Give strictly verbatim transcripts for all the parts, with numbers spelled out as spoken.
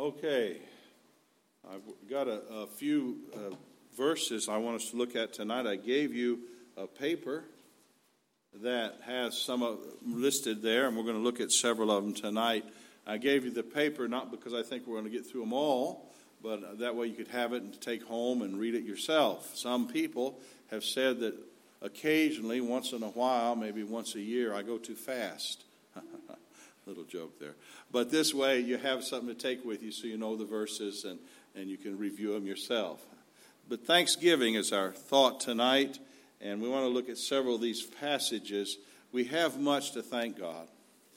Okay, I've got a, a few uh, verses I want us to look at tonight. I gave you a paper that has some of listed there, and we're going to look at several of them tonight. I gave you the paper not because I think we're going to get through them all, but that way you could have it and take home and read it yourself. Some people have said that occasionally, once in a while, maybe once a year, I go too fast. Little joke there. But this way you have something to take with you so you know the verses and, and you can review them yourself. But Thanksgiving is our thought tonight, and we want to look at several of these passages. We have much to thank God.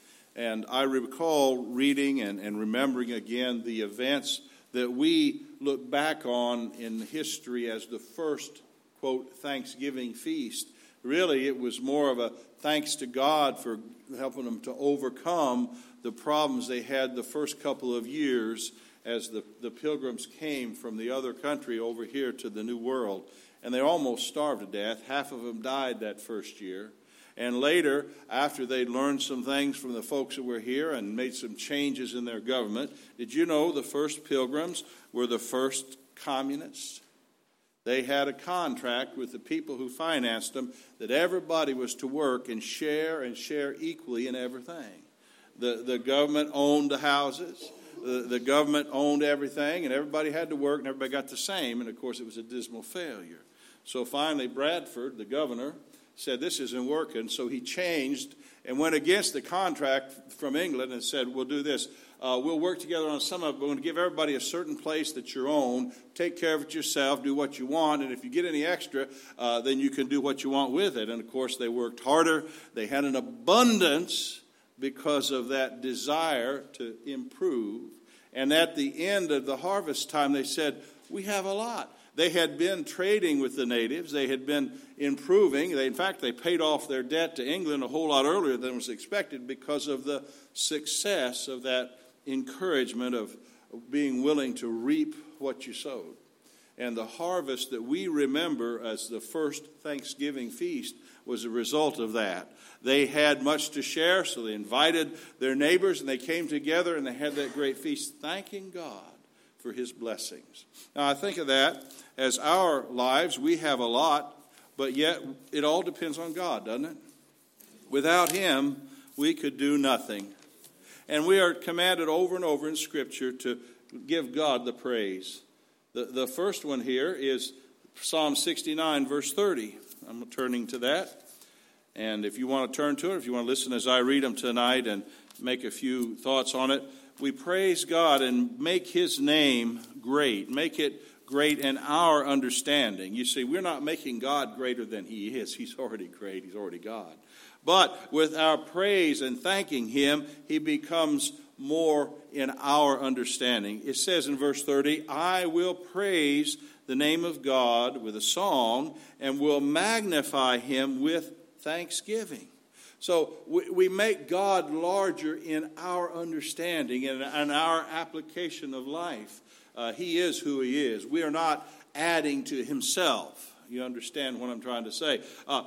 And I recall reading and, and remembering again the events that we look back on in history as the first, quote, Thanksgiving feast. Really, it was more of a thanks to God for helping them to overcome the problems they had the first couple of years as the, the pilgrims came from the other country over here to the New World. And they almost starved to death. Half of them died that first year. And later, after they learned some things from the folks that were here and made some changes in their government, did you know the first pilgrims were the first communists? They had a contract with the people who financed them that everybody was to work and share and share equally in everything. The, the government owned the houses. The, the government owned everything, and everybody had to work, and everybody got the same. And, of course, it was a dismal failure. So finally, Bradford, the governor, said this isn't working. So he changed and went against the contract from England and said, we'll do this. Uh, we'll work together on some of it, but we're going to give everybody a certain place that's your own. Take care of it yourself. Do what you want. And if you get any extra, uh, then you can do what you want with it. And, of course, they worked harder. They had an abundance because of that desire to improve. And at the end of the harvest time, they said, we have a lot. They had been trading with the natives. They had been improving. They, in fact, they paid off their debt to England a whole lot earlier than was expected because of the success of that encouragement of being willing to reap what you sowed. And the harvest that we remember as the first Thanksgiving feast was a result of that. They had much to share, so they invited their neighbors, and they came together, and they had that great feast, thanking God for his blessings. Now, I think of that as our lives. We have a lot, but yet it all depends on God, doesn't it? Without him, we could do nothing. And we are commanded over and over in Scripture to give God the praise. The, the first one here is Psalm sixty-nine, verse thirty. I'm turning to that. And if you want to turn to it, if you want to listen as I read them tonight and make a few thoughts on it, we praise God and make his name great. Make it great in our understanding. You see, we're not making God greater than he is. He's already great. He's already God. But with our praise and thanking him, he becomes more in our understanding. It says in verse thirty, I will praise the name of God with a song and will magnify him with thanksgiving. So we, we make God larger in our understanding and, and our application of life. Uh, he is who he is. We are not adding to himself. You understand what I'm trying to say? Uh,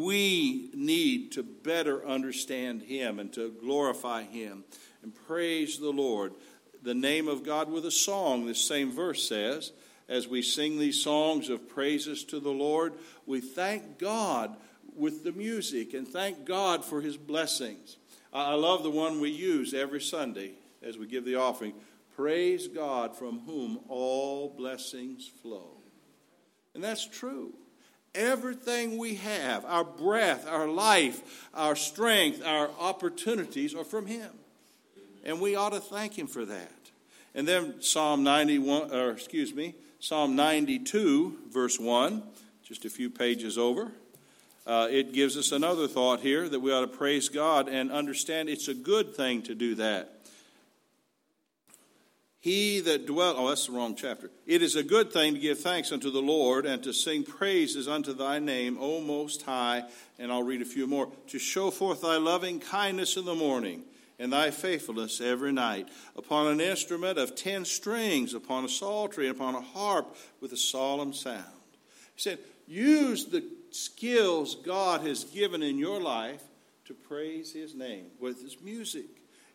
we need to better understand him and to glorify him and praise the Lord. The name of God with a song, this same verse says, as we sing these songs of praises to the Lord, we thank God with the music and thank God for his blessings. I love the one we use every Sunday as we give the offering. Praise God from whom all blessings flow. And that's true. Everything we have, our breath, our life, our strength, our opportunities are from him. And we ought to thank him for that. And then Psalm ninety-one, or excuse me, Psalm ninety-two, verse one, just a few pages over. Uh, it gives us another thought here that we ought to praise God and understand it's a good thing to do that. He that dwell, oh, that's the wrong chapter. It is a good thing to give thanks unto the Lord and to sing praises unto thy name, O Most High. And I'll read a few more. To show forth thy loving kindness in the morning and thy faithfulness every night. Upon an instrument of ten strings, upon a psaltery, and upon a harp with a solemn sound. He said, use the skills God has given in your life to praise his name with his music.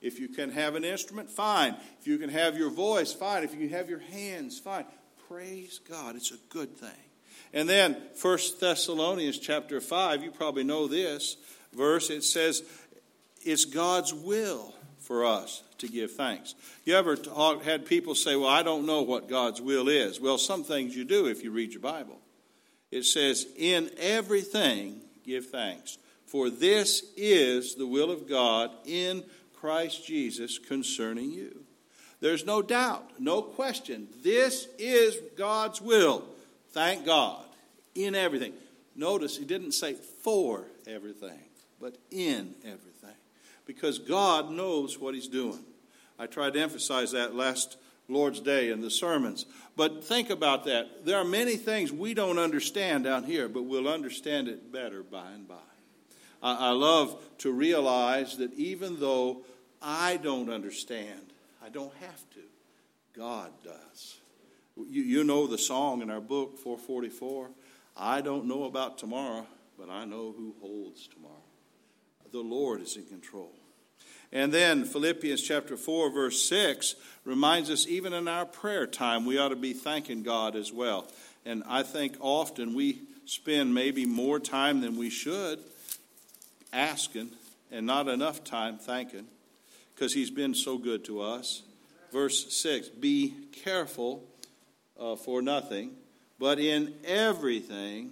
If you can have an instrument, fine. If you can have your voice, fine. If you can have your hands, fine. Praise God. It's a good thing. And then First Thessalonians chapter five, you probably know this verse. It says, it's God's will for us to give thanks. You ever talk, had people say, well, I don't know what God's will is. Well, some things you do if you read your Bible. It says, in everything give thanks, for this is the will of God in Christ Jesus concerning you. There's no doubt, no question. This is God's will. Thank God in everything. Notice he didn't say for everything, but in everything. Because God knows what he's doing. I tried to emphasize that last Lord's Day in the sermons. But think about that. There are many things we don't understand down here, but we'll understand it better by and by. I, I love to realize that even though I don't understand, I don't have to. God does. You, you know the song in our book, four forty-four. I don't know about tomorrow, but I know who holds tomorrow. The Lord is in control. And then Philippians chapter four, verse six reminds us even in our prayer time, we ought to be thanking God as well. And I think often we spend maybe more time than we should asking and not enough time thanking because he's been so good to us. Verse six, be careful uh, for nothing, but in everything,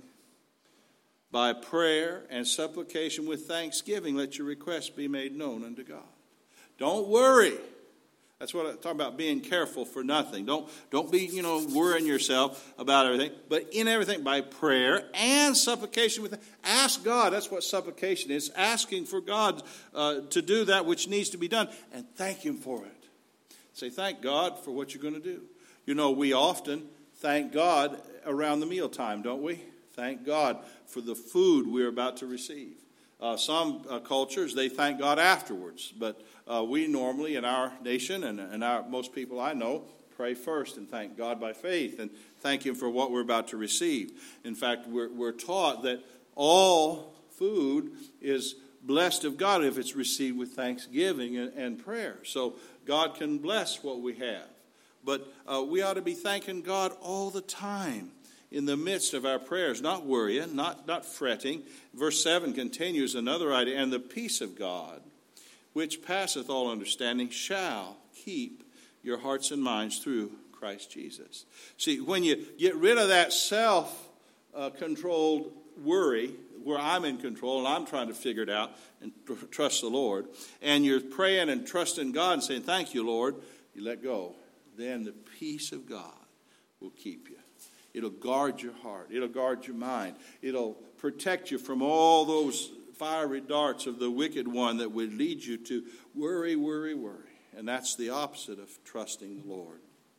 by prayer and supplication with thanksgiving, let your requests be made known unto God. Don't worry. That's what I'm talking about, being careful for nothing. Don't, don't be, you know, worrying yourself about everything. But in everything, by prayer and supplication with ask God. That's what supplication is. Asking for God uh, to do that which needs to be done. And thank him for it. Say, thank God for what you're going to do. You know, we often thank God around the mealtime, don't we? Thank God for the food we're about to receive. Uh, some uh, cultures, they thank God afterwards. But uh, we normally, in our nation, and, and our, most people I know, pray first and thank God by faith and thank him for what we're about to receive. In fact, we're, we're taught that all food is blessed of God if it's received with thanksgiving and, and prayer. So God can bless what we have. But uh, we ought to be thanking God all the time in the midst of our prayers, not worrying, not, not fretting. Verse seven continues another idea, and the peace of God, which passeth all understanding, shall keep your hearts and minds through Christ Jesus. See, when you get rid of that self-controlled worry, where I'm in control and I'm trying to figure it out and tr- trust the Lord, and you're praying and trusting God and saying, thank you, Lord, you let go, then the peace of God will keep you. It'll guard your heart. It'll guard your mind. It'll protect you from all those fiery darts of the wicked one that would lead you to worry, worry, worry. And that's the opposite of trusting the Lord.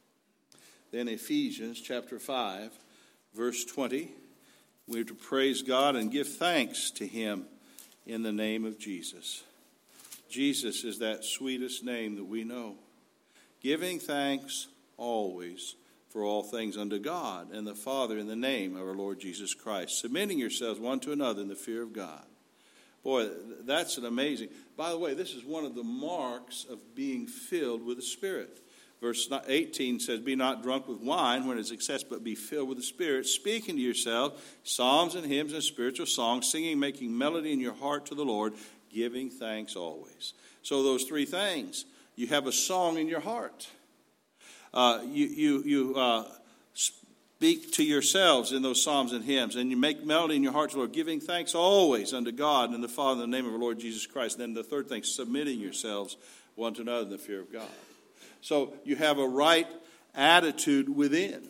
Then Ephesians chapter five, verse twenty. We're to praise God and give thanks to him in the name of Jesus. Jesus is that sweetest name that we know. Giving thanks always for all things unto God and the Father in the name of our Lord Jesus Christ, submitting yourselves one to another in the fear of God. Boy, that's an amazing. By the way, this is one of the marks of being filled with the Spirit. Verse eighteen says, be not drunk with wine when it's excess, but be filled with the Spirit, speaking to yourself psalms and hymns and spiritual songs, singing, making melody in your heart to the Lord, giving thanks always. So those three things. You have a song in your heart. Uh, you you, you uh, speak to yourselves in those psalms and hymns, and you make melody in your heart to the Lord, giving thanks always unto God and the Father in the name of our Lord Jesus Christ. And then the third thing, submitting yourselves one to another in the fear of God. So you have a right attitude within.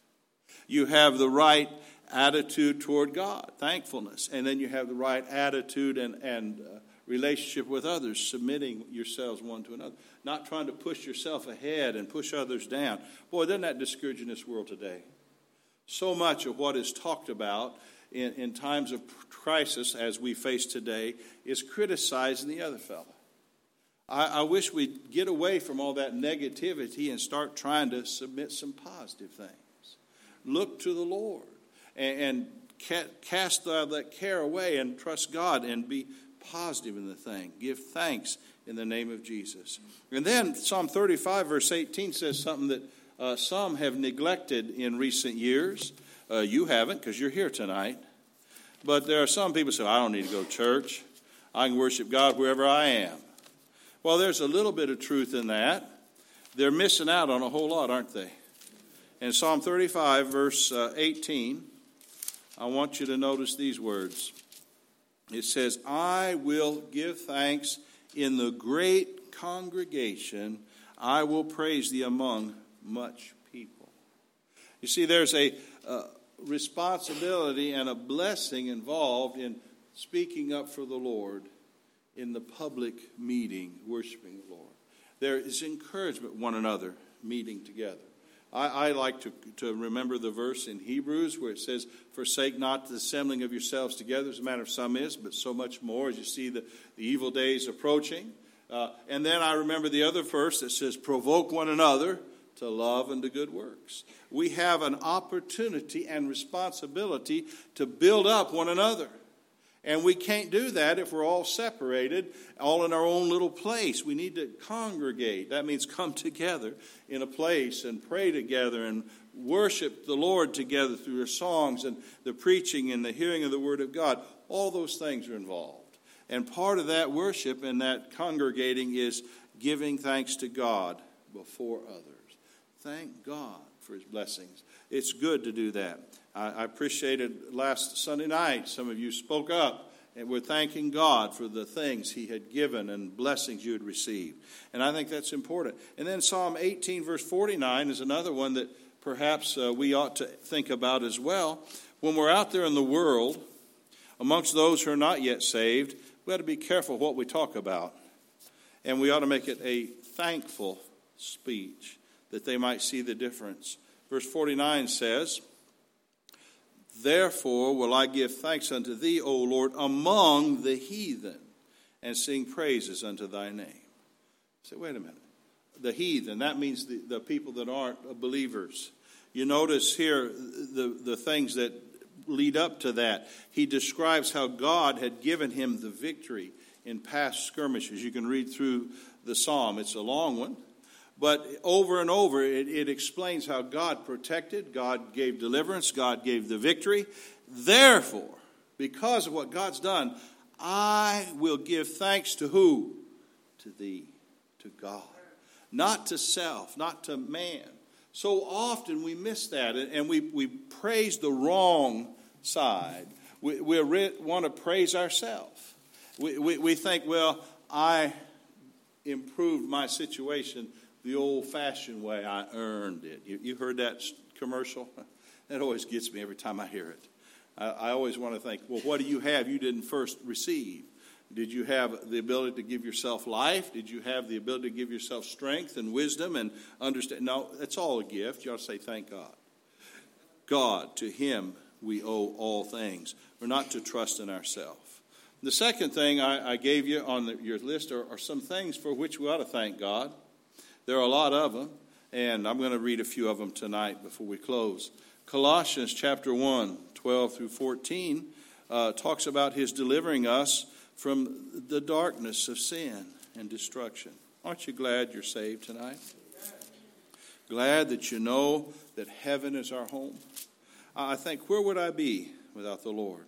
You have the right attitude toward God, thankfulness. And then you have the right attitude and, and uh, relationship with others, submitting yourselves one to another. Not trying to push yourself ahead and push others down. Boy, doesn't that discourage in this world today? So much of what is talked about in, in times of crisis, as we face today, is criticizing the other fellow. I, I wish we'd get away from all that negativity and start trying to submit some positive things. Look to the Lord and, and ca- cast uh, that care away and trust God and be positive in the thing. Give thanks in the name of Jesus. And then Psalm thirty-five, verse eighteen says something that uh, some have neglected in recent years. Uh, you haven't, because you're here tonight. But there are some people who say, I don't need to go to church. I can worship God wherever I am. Well, there's a little bit of truth in that. They're missing out on a whole lot, aren't they? In Psalm thirty-five, verse uh, eighteen, I want you to notice these words. It says, I will give thanks in the great congregation. I will praise thee among much people. You see, there's a uh, responsibility and a blessing involved in speaking up for the Lord in the public meeting, worshiping the Lord. There is encouragement one another meeting together. I, I like to, to remember the verse in Hebrews where it says, forsake not the assembling of yourselves together, as a matter of some is, but so much more as you see the, the evil days approaching. Uh, and then I remember the other verse that says, provoke one another to love and to good works. We have an opportunity and responsibility to build up one another. And we can't do that if we're all separated, all in our own little place. We need to congregate. That means come together in a place and pray together and worship the Lord together through the songs and the preaching and the hearing of the Word of God. All those things are involved. And part of that worship and that congregating is giving thanks to God before others. Thank God for His blessings. It's good to do that. I appreciated last Sunday night, some of you spoke up and were thanking God for the things He had given and blessings you had received. And I think that's important. And then Psalm eighteen, verse forty-nine is another one that perhaps uh, we ought to think about as well. When we're out there in the world, amongst those who are not yet saved, we ought to be careful what we talk about. And we ought to make it a thankful speech that they might see the difference. Verse forty-nine says, therefore will I give thanks unto thee, O Lord, among the heathen, and sing praises unto thy name. Say, wait a minute. The heathen, that means the, the people that aren't believers. You notice here the, the things that lead up to that. He describes how God had given him the victory in past skirmishes. You can read through the psalm. It's a long one. But over and over, it, it explains how God protected, God gave deliverance, God gave the victory. Therefore, because of what God's done, I will give thanks to who? To thee, to God. Not to self, not to man. So often we miss that, and we, we praise the wrong side. We, we re- want to praise ourselves. We, we, we think, well, I improved my situation the old-fashioned way. I earned it. You, you heard that commercial? That always gets me every time I hear it. I, I always want to think, well, what do you have you didn't first receive? Did you have the ability to give yourself life? Did you have the ability to give yourself strength and wisdom and understand? No, that's all a gift. You ought to say, thank God. God, to Him we owe all things. We're not to trust in ourselves. The second thing I, I gave you on the, your list are, are some things for which we ought to thank God. There are a lot of them, and I'm going to read a few of them tonight before we close. Colossians chapter one, twelve through fourteen, uh, talks about His delivering us from the darkness of sin and destruction. Aren't you glad you're saved tonight? Glad that you know that heaven is our home? I think, where would I be without the Lord?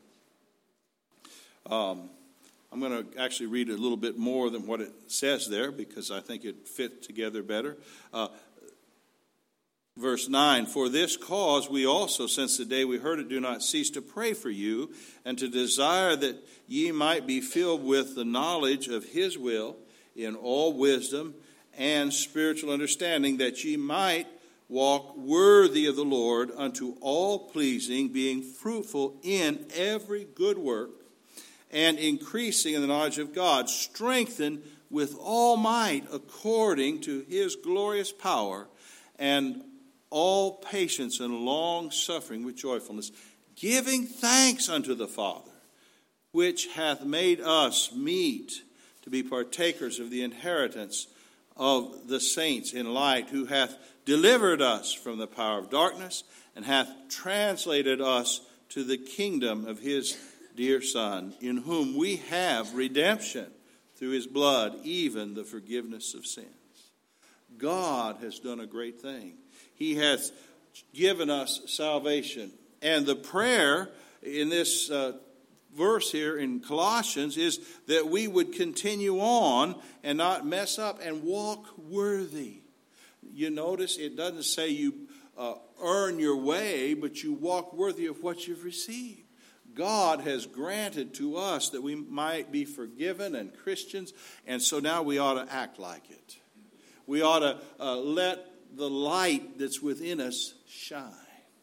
Um, I'm going to actually read a little bit more than what it says there because I think it fit together better. Uh, verse nine, for this cause we also, since the day we heard it, do not cease to pray for you and to desire that ye might be filled with the knowledge of His will in all wisdom and spiritual understanding, that ye might walk worthy of the Lord unto all pleasing, being fruitful in every good work, and increasing in the knowledge of God, strengthened with all might according to His glorious power, and all patience and long suffering with joyfulness, giving thanks unto the Father, which hath made us meet to be partakers of the inheritance of the saints in light, who hath delivered us from the power of darkness, and hath translated us to the kingdom of His dear Son, in whom we have redemption through his blood, even the forgiveness of sins. God has done a great thing. He has given us salvation. And the prayer in this uh, verse here in Colossians is that we would continue on and not mess up and walk worthy. You notice it doesn't say you uh, earn your way, but you walk worthy of what you've received. God has granted to us that we might be forgiven and Christians, and so now we ought to act like it. We ought to uh, let the light that's within us shine.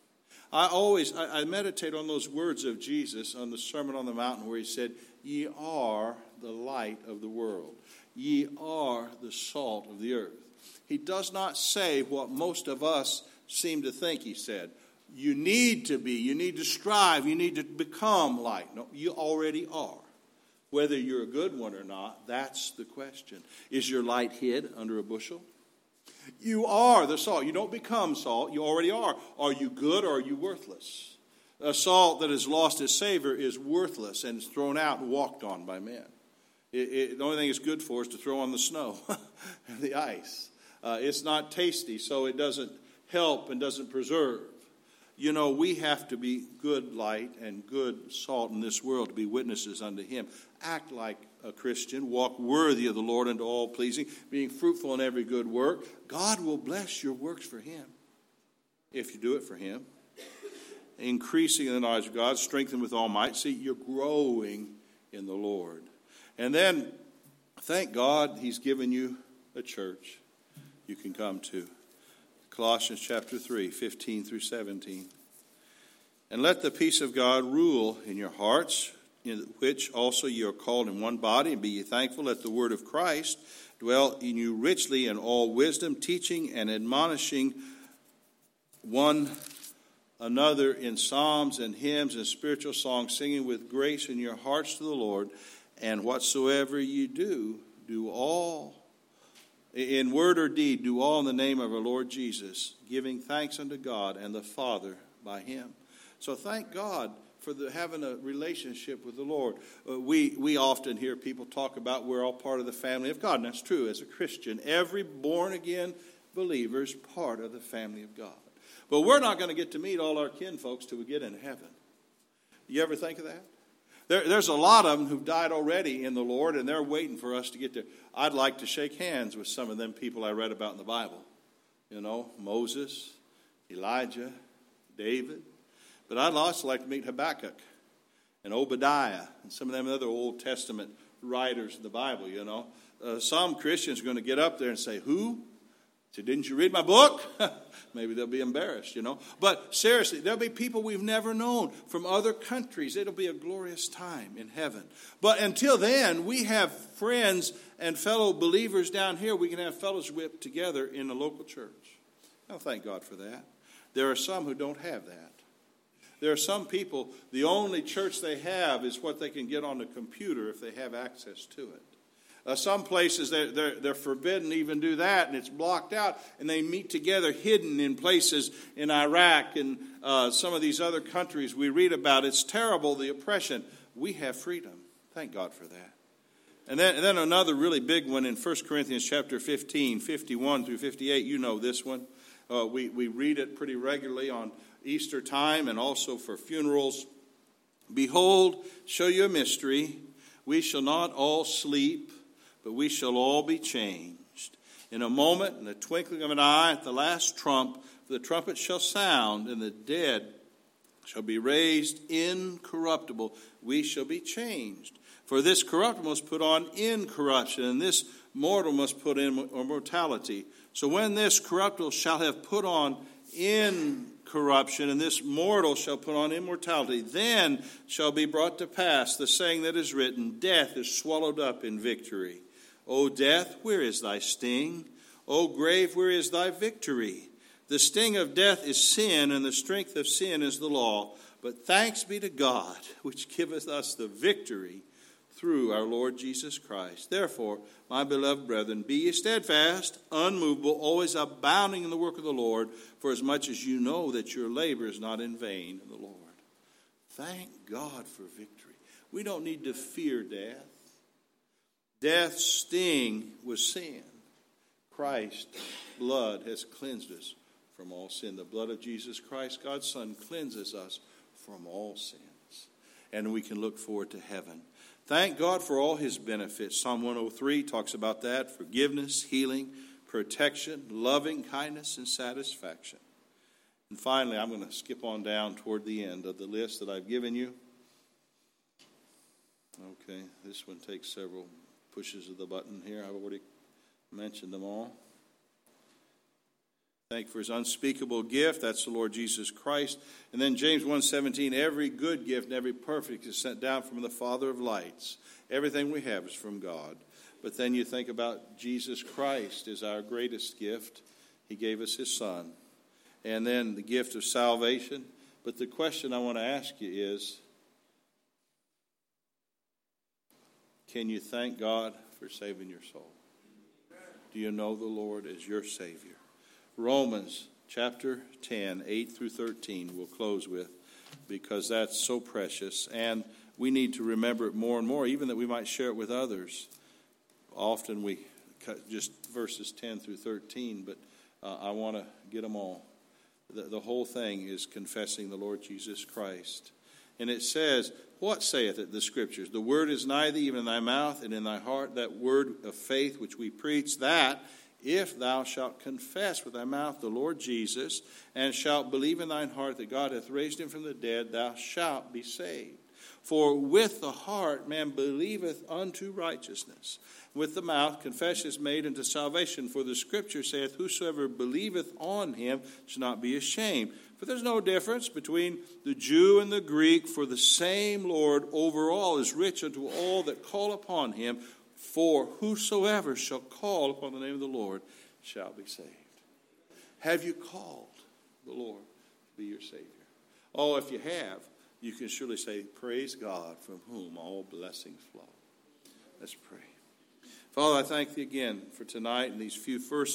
I always, I, I meditate on those words of Jesus on the Sermon on the Mountain where he said, "Ye are the light of the world. Ye are the salt of the earth." He does not say what most of us seem to think he said. You need to be, you need to strive, you need to become light. No, you already are. Whether you're a good one or not, that's the question. Is your light hid under a bushel? You are the salt. You don't become salt. You already are. Are you good or are you worthless? A salt that has lost its savor is worthless and is thrown out and walked on by men. It, it, the only thing it's good for is to throw on the snow and the ice. Uh, it's not tasty, so it doesn't help and doesn't preserve. You know, we have to be good light and good salt in this world to be witnesses unto him. Act like a Christian. Walk worthy of the Lord unto all pleasing, being fruitful in every good work. God will bless your works for him if you do it for him. Increasing in the knowledge of God, strengthened with all might. See, you're growing in the Lord. And then, thank God he's given you a church you can come to. Colossians chapter three, fifteen through seventeen. And let the peace of God rule in your hearts, in which also you are called in one body, and be ye thankful. Let the word of Christ dwell in you richly in all wisdom, teaching and admonishing one another in psalms and hymns and spiritual songs, singing with grace in your hearts to the Lord. And whatsoever you do, do all in word or deed, do all in the name of our Lord Jesus, giving thanks unto God and the Father by him. So thank God for the, having a relationship with the Lord. Uh, we, we often hear people talk about we're all part of the family of God. And that's true. As a Christian, every born-again believer is part of the family of God. But we're not going to get to meet all our kin folks till we get into heaven. You ever think of that? There, there's a lot of them who've died already in the Lord, and they're waiting for us to get there. I'd like to shake hands with some of them people I read about in the Bible. You know, Moses, Elijah, David. But I'd also like to meet Habakkuk and Obadiah and some of them other Old Testament writers in the Bible, you know. Uh, some Christians are going to get up there and say, who? So didn't you read my book? Maybe they'll be embarrassed, you know. But seriously, there'll be people we've never known from other countries. It'll be a glorious time in heaven. But until then, we have friends and fellow believers down here. We can have fellowship together in the local church. Now, thank God for that. There are some who don't have that. There are some people, the only church they have is what they can get on the computer if they have access to it. Uh, some places they're, they're, they're forbidden to even do that, and it's blocked out, and they meet together hidden in places in Iraq and uh, some of these other countries we read about. It's terrible, the oppression. We have freedom. Thank God for that. And then, and then another really big one in First Corinthians chapter fifteen, fifty-one through fifty-eight. You know this one. Uh, we, we read it pretty regularly on Easter time and also for funerals. Behold, show you a mystery. We shall not all sleep, but we shall all be changed. In a moment, in the twinkling of an eye, at the last trump, the trumpet shall sound, and the dead shall be raised incorruptible. We shall be changed. For this corruptible must put on incorruption, and this mortal must put in immortality. So when this corruptible shall have put on incorruption, and this mortal shall put on immortality, then shall be brought to pass the saying that is written, death is swallowed up in victory. O death, where is thy sting? O grave, where is thy victory? The sting of death is sin, and the strength of sin is the law. But thanks be to God, which giveth us the victory through our Lord Jesus Christ. Therefore, my beloved brethren, be ye steadfast, unmovable, always abounding in the work of the Lord, for as much as you know that your labor is not in vain in the Lord. Thank God for victory. We don't need to fear death. Death's sting was sin. Christ's blood has cleansed us from all sin. The blood of Jesus Christ, God's Son, cleanses us from all sins. And we can look forward to heaven. Thank God for all his benefits. Psalm one oh three talks about that. Forgiveness, healing, protection, loving kindness, and satisfaction. And finally, I'm going to skip on down toward the end of the list that I've given you. Okay, this one takes several pushes of the button here. I've already mentioned them all. Thank for his unspeakable gift. That's the Lord Jesus Christ. And then James one seventeen, every good gift and every perfect is sent down from the Father of lights. Everything we have is from God. But then you think about Jesus Christ is our greatest gift. He gave us his Son. And then the gift of salvation. But the question I want to ask you is, can you thank God for saving your soul? Do you know the Lord as your Savior? Romans chapter ten, eight through thirteen, we'll close with, because that's so precious. And we need to remember it more and more, even that we might share it with others. Often we cut just verses ten through thirteen, but uh, I want to get them all. The, the whole thing is confessing the Lord Jesus Christ. And it says, what saith it, the Scriptures? The word is nigh thee, even in thy mouth and in thy heart, that word of faith which we preach, that if thou shalt confess with thy mouth the Lord Jesus, and shalt believe in thine heart that God hath raised him from the dead, thou shalt be saved. For with the heart man believeth unto righteousness. With the mouth confession is made unto salvation. For the Scripture saith, whosoever believeth on him shall not be ashamed. For there's no difference between the Jew and the Greek, for the same Lord over all is rich unto all that call upon him. For whosoever shall call upon the name of the Lord shall be saved. Have you called the Lord to be your Savior? Oh, if you have, you can surely say, praise God, from whom all blessings flow. Let's pray. Father, I thank thee again for tonight and these few first